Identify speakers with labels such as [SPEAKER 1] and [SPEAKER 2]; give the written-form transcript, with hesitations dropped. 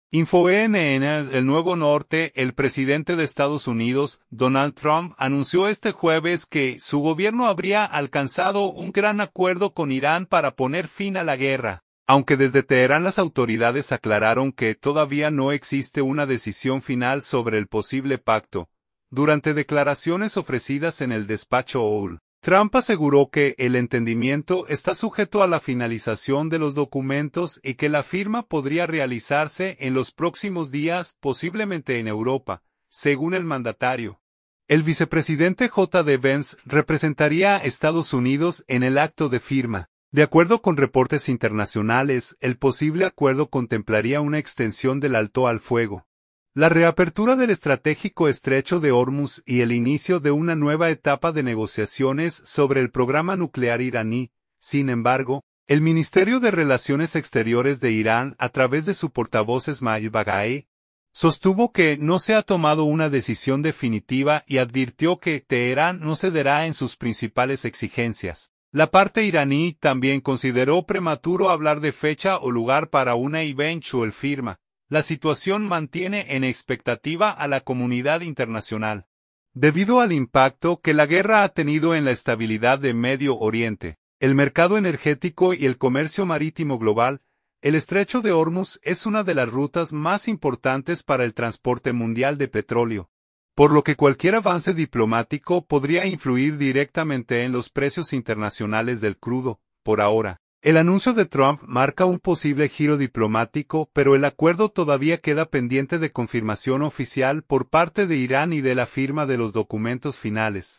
[SPEAKER 1] InfoNN, El Nuevo Norte, el presidente de Estados Unidos, Donald Trump, anunció este jueves que su gobierno habría alcanzado un gran acuerdo con Irán para poner fin a la guerra. Aunque desde Teherán las autoridades aclararon que todavía no existe una decisión final sobre el posible pacto, durante declaraciones ofrecidas en el despacho Oval, Trump aseguró que el entendimiento está sujeto a la finalización de los documentos y que la firma podría realizarse en los próximos días, posiblemente en Europa, según el mandatario. El vicepresidente J.D. Vance representaría a Estados Unidos en el acto de firma. De acuerdo con reportes internacionales, el posible acuerdo contemplaría una extensión del alto al fuego, la reapertura del estratégico estrecho de Hormuz y el inicio de una nueva etapa de negociaciones sobre el programa nuclear iraní. Sin embargo, el Ministerio de Relaciones Exteriores de Irán, a través de su portavoz Esmail Bagaei, sostuvo que no se ha tomado una decisión definitiva y advirtió que Teherán no cederá en sus principales exigencias. La parte iraní también consideró prematuro hablar de fecha o lugar para una eventual firma. La situación mantiene en expectativa a la comunidad internacional, debido al impacto que la guerra ha tenido en la estabilidad de Medio Oriente, el mercado energético y el comercio marítimo global. El estrecho de Hormuz es una de las rutas más importantes para el transporte mundial de petróleo, por lo que cualquier avance diplomático podría influir directamente en los precios internacionales del crudo. Por ahora, el anuncio de Trump marca un posible giro diplomático, pero el acuerdo todavía queda pendiente de confirmación oficial por parte de Irán y de la firma de los documentos finales.